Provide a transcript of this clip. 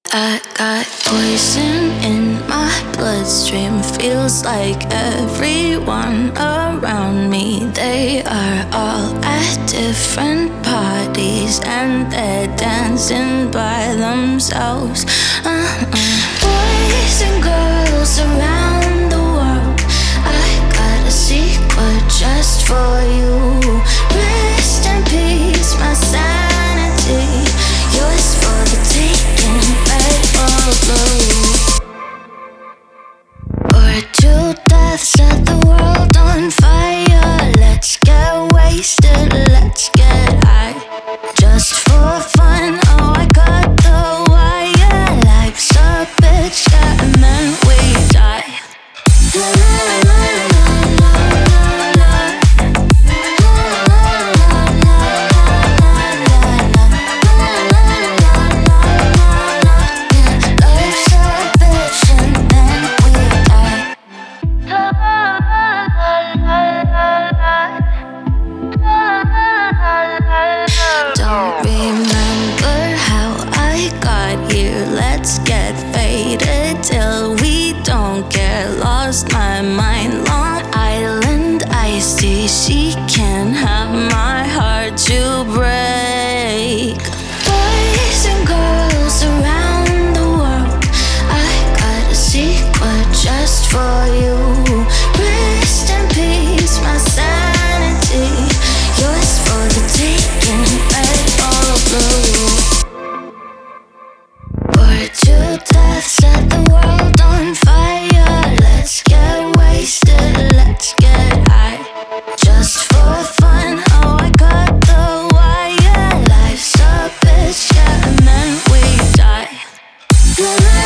I got poison in my bloodstream. Feels like everyone around me, they are all at different parties and they're dancing by themselves. Boys and girls around the world, I got a secret just for you. Rest in peace, my sanity. Yours for the taking, red or blue. Or two deaths set the world on fire. Let's get wasted, let's get high. Just for fun, oh I got the wire. Life's a bitch, yeah, and then we die. La la la la la la la. Don't remember how I got here. Let's get faded till we don't get lost. My mind, Long Island, icy. She can have my heart to break. Boys and girls around the world, I got a secret just for you. Rest in peace, my sanity. Yours for the taking, red or blue. We're two deaths set the world on fire. Let's get wasted, let's get high. Just for fun, oh I got the wire. Life's a bitch, yeah, and then we die. La, la,